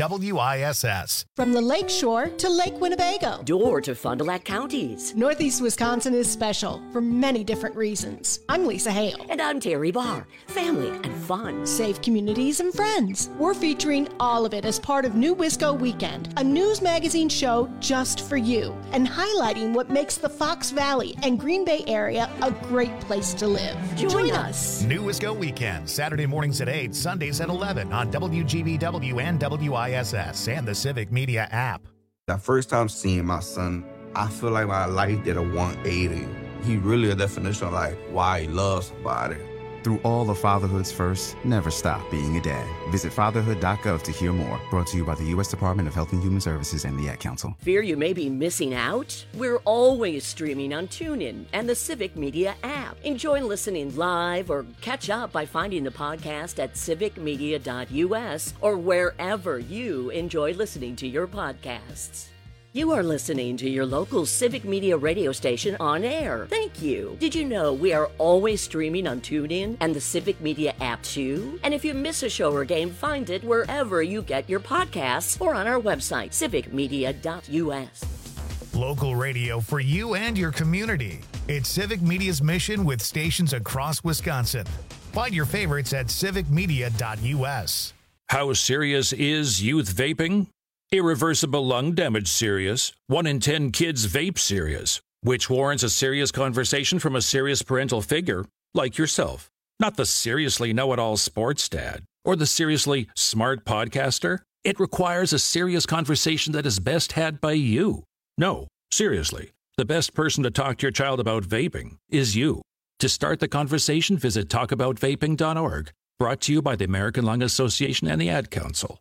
WISS. From the Lake Shore to Lake Winnebago. Door to Fond du Lac counties. Northeast Wisconsin is special for many different reasons. I'm Lisa Hale. And I'm Terry Barr. Family and fun. Safe communities and friends. We're featuring all of it as part of New Wisco Weekend, a news magazine show just for you, and highlighting what makes the Fox Valley and Green Bay area a great place to live. Join us. New Wisco Weekend, Saturday mornings at 8, Sundays at 11 on WGBW and WISS and the Civic Media app. The first time seeing my son, I feel like my life did a 180. He really a definition of like why he loves somebody. Through all of fatherhood's first, never stop being a dad. Visit fatherhood.gov to hear more. Brought to you by the U.S. Department of Health and Human Services and the Ad Council. Fear you may be missing out? We're always streaming on TuneIn and the Civic Media app. Enjoy listening live or catch up by finding the podcast at civicmedia.us or wherever you enjoy listening to your podcasts. You are listening to your local Civic Media radio station on air. Thank you. Did you know we are always streaming on TuneIn and the Civic Media app too? And if you miss a show or game, find it wherever you get your podcasts or on our website, civicmedia.us. Local radio for you and your community. It's Civic Media's mission with stations across Wisconsin. Find your favorites at civicmedia.us. How serious is youth vaping? Irreversible lung damage serious. 1 in 10 kids vape serious, which warrants a serious conversation from a serious parental figure like yourself. Not the seriously know-it-all sports dad or the seriously smart podcaster. It requires a serious conversation that is best had by you. No, seriously, the best person to talk to your child about vaping is you. To start the conversation, visit talkaboutvaping.org. Brought to you by the American Lung Association and the Ad Council.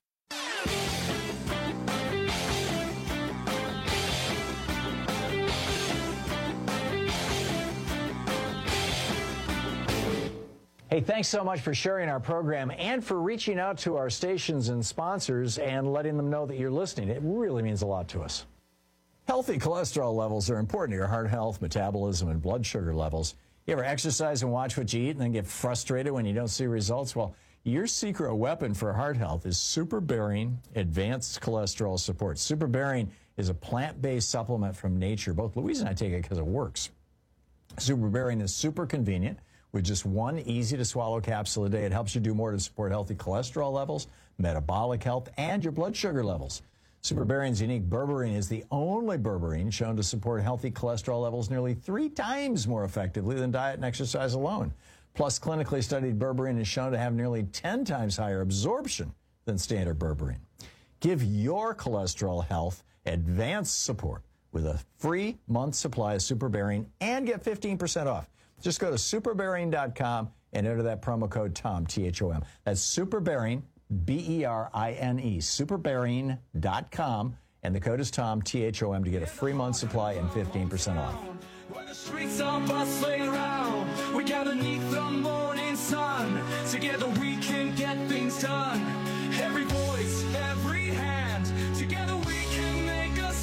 Hey, thanks so much for sharing our program and for reaching out to our stations and sponsors and letting them know that you're listening. It really means a lot to us. Healthy cholesterol levels are important to your heart health, metabolism, and blood sugar levels. You ever exercise and watch what you eat and then get frustrated when you don't see results? Well, your secret weapon for heart health is SuperBearing Advanced Cholesterol Support. SuperBearing is a plant-based supplement from nature. Both Louise and I take it because it works. SuperBearing is super convenient. With just one easy-to-swallow capsule a day, it helps you do more to support healthy cholesterol levels, metabolic health, and your blood sugar levels. SuperBearing's unique berberine is the only berberine shown to support healthy cholesterol levels nearly 3 times more effectively than diet and exercise alone. Plus, clinically studied berberine is shown to have nearly 10 times higher absorption than standard berberine. Give your cholesterol health advanced support with a free month supply of SuperBearing and get 15% off. Just go to superbearing.com and enter that promo code TOM, T-H-O-M. That's SuperBearing, B-E-R-I-N-E, superbearing.com, and the code is TOM, T-H-O-M, to get a free month supply and 15% off. When the streets are bustling around, we gather beneath the morning sun. Together we can get things done. Every voice, every hand, together we can make a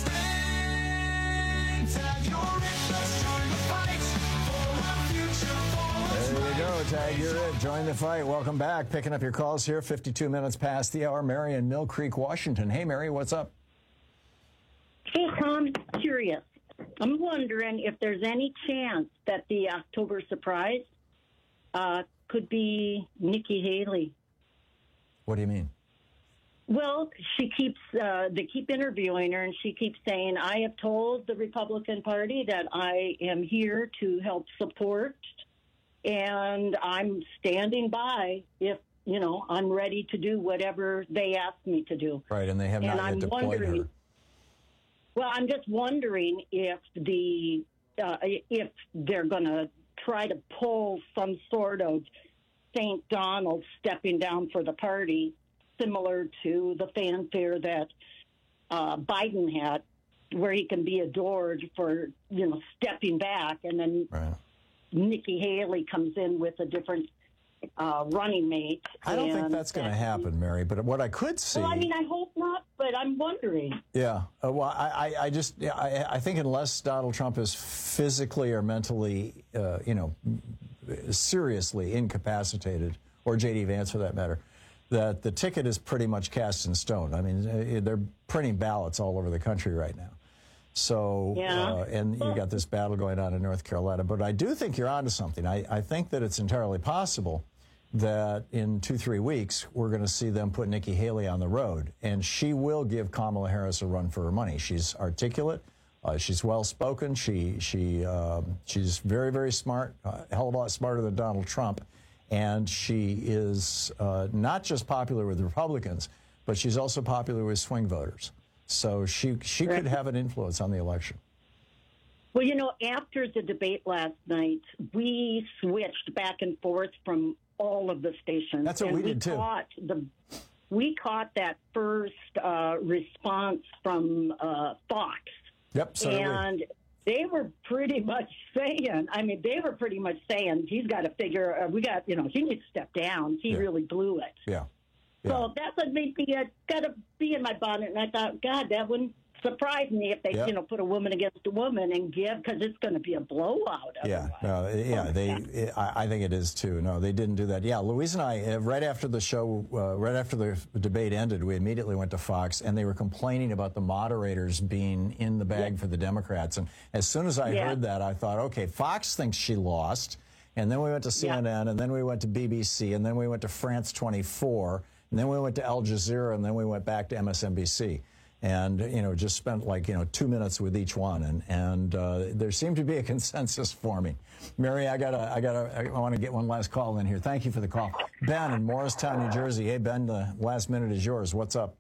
stand. Tag your it, let's join the fight for our future. There you go, Tag, you're it. Join the fight. Welcome back. Picking up your calls here, 52 minutes past the hour. Mary in Mill Creek, Washington. Hey, Mary, what's up? Hey, Tom, curious. I'm wondering if there's any chance that the October surprise could be Nikki Haley. What do you mean? Well, she keeps they keep interviewing her, and she keeps saying, "I have told the Republican Party that I am here to help support, and I'm standing by if I'm ready to do whatever they ask me to do. Right, and they have not yet deployed her. Well, I'm just wondering if if they're going to try to pull some sort of St. Donald stepping down for the party, similar to the fanfare that Biden had, where he can be adored for, stepping back, and then Nikki Haley comes in with a different running mate. I don't think that's going to happen, Mary, but what I could see... Well, I hope not, but I'm wondering. Yeah. I think unless Donald Trump is physically or mentally, seriously incapacitated, or J.D. Vance for that matter, that the ticket is pretty much cast in stone. I mean, they're printing ballots all over the country right now. So, and you got this battle going on in North Carolina. But I do think you're onto something. I think that it's entirely possible that in 2-3 weeks, we're going to see them put Nikki Haley on the road. And she will give Kamala Harris a run for her money. She's articulate. She's well-spoken. She's very, very smart, a hell of a lot smarter than Donald Trump. And she is not just popular with Republicans, but she's also popular with swing voters. So she could have an influence on the election. Well, after the debate last night, we switched back and forth from all of the stations. That's what we did, too. We caught that first response from Fox. Yep, so and they were pretty much saying, he's got to figure, he needs to step down. He really blew it. Yeah. So that's what made me got to be in my bonnet, and I thought, God, that wouldn't surprise me if they, put a woman against a woman and give, because it's going to be a blowout. I think it is too. No, they didn't do that. Yeah, Louise and I, right after the show, right after the debate ended, we immediately went to Fox, and they were complaining about the moderators being in the bag for the Democrats. And as soon as I heard that, I thought, okay, Fox thinks she lost. And then we went to CNN, and then we went to BBC, and then we went to France 24, and then we went to Al Jazeera, and then we went back to MSNBC. And, just spent 2 minutes with each one. And there seemed to be a consensus forming. Mary, I want to get one last call in here. Thank you for the call. Ben in Morristown, New Jersey. Hey, Ben, the last minute is yours. What's up?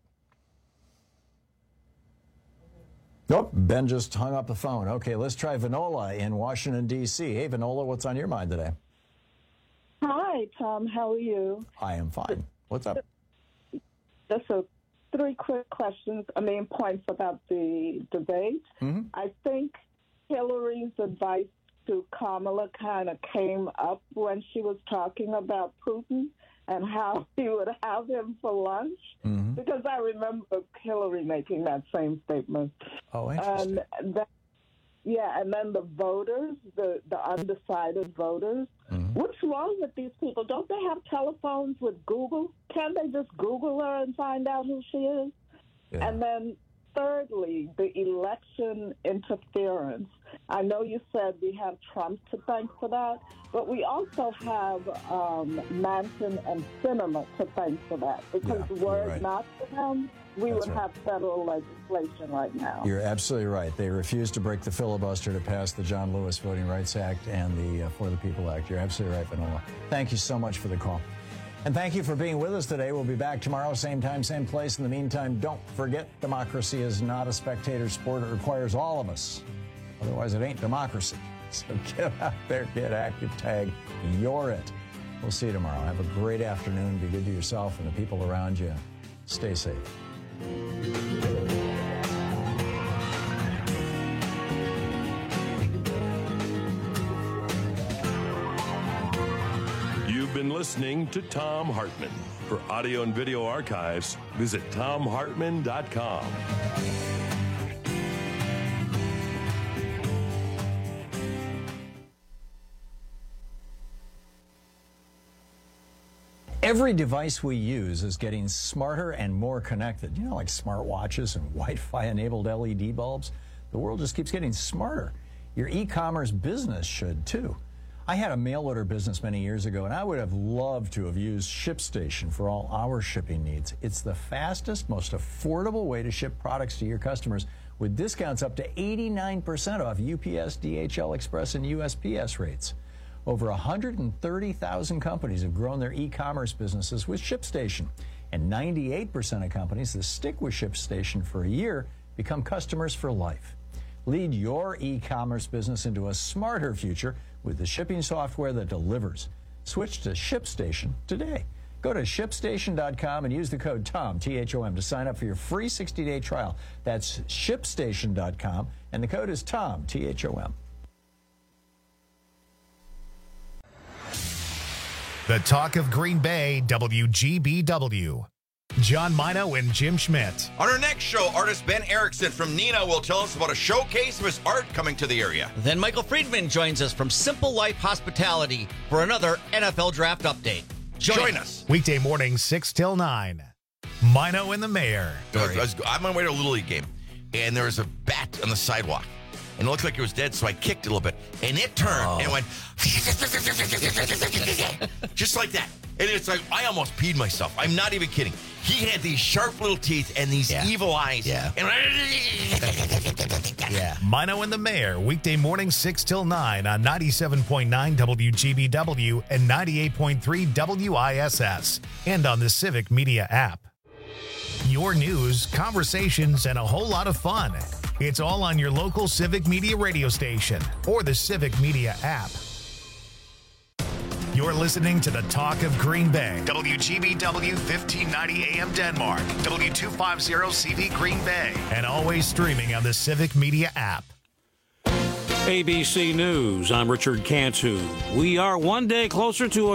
Nope, Ben just hung up the phone. Okay, let's try Vanola in Washington, D.C. Hey, Vanola, what's on your mind today? Hi, Tom. How are you? I am fine. What's up? Just 3 quick questions, points about the debate. Mm-hmm. I think Hillary's advice to Kamala kind of came up when she was talking about Putin and how he would have him for lunch, because I remember Hillary making that same statement. Oh, interesting. And then the voters, the undecided voters. What's wrong with these people? Don't they have telephones with Google? Can't they just Google her and find out who she is? Yeah. And then thirdly, the election interference. I know you said we have Trump to thank for that, but we also have Manchin and Sinema to thank for that, because were it not for them, we would have federal legislation right now. You're absolutely right. They refused to break the filibuster to pass the John Lewis Voting Rights Act and the For the People Act. You're absolutely right, Vanola. Thank you so much for the call. And thank you for being with us today. We'll be back tomorrow, same time, same place. In the meantime, don't forget, democracy is not a spectator sport. It requires all of us. Otherwise, it ain't democracy. So get out there, get active, tag. You're it. We'll see you tomorrow. Have a great afternoon. Be good to yourself and the people around you. Stay safe. You've been listening to Thom Hartmann. For audio and video archives, visit ThomHartmann.com. Every device we use is getting smarter and more connected. Like smartwatches and Wi-Fi enabled LED bulbs. The world just keeps getting smarter. Your e-commerce business should too. I had a mail order business many years ago, and I would have loved to have used ShipStation for all our shipping needs. It's the fastest, most affordable way to ship products to your customers, with discounts up to 89% off UPS, DHL Express, and USPS rates. Over 130,000 companies have grown their e-commerce businesses with ShipStation. And 98% of companies that stick with ShipStation for a year become customers for life. Lead your e-commerce business into a smarter future with the shipping software that delivers. Switch to ShipStation today. Go to ShipStation.com and use the code TOM, T-H-O-M, to sign up for your free 60-day trial. That's ShipStation.com, and the code is TOM, T-H-O-M. The Talk of Green Bay, WGBW. John Mino and Jim Schmidt. On our next show, artist Ben Erickson from Nina will tell us about a showcase of his art coming to the area. Then Michael Friedman joins us from Simple Life Hospitality for another NFL Draft update. Join us. Weekday morning, 6 till 9. Mino and the Mayor. I'm on my way to a Little League game, and there was a bat on the sidewalk. And it looked like it was dead, so I kicked it a little bit. And it turned and went just like that. And it's like, I almost peed myself. I'm not even kidding. He had these sharp little teeth and these evil eyes. Yeah. Mino and the Mayor, weekday morning, 6 till 9 on 97.9 WGBW and 98.3 WISS. And on the Civic Media app. Your news, conversations, and a whole lot of fun. It's all on your local Civic Media radio station or the Civic Media app. You're listening to the Talk of Green Bay. WGBW 1590 AM Denmark. W250CV Green Bay. And always streaming on the Civic Media app. ABC News, I'm Richard Cantu. We are one day closer to a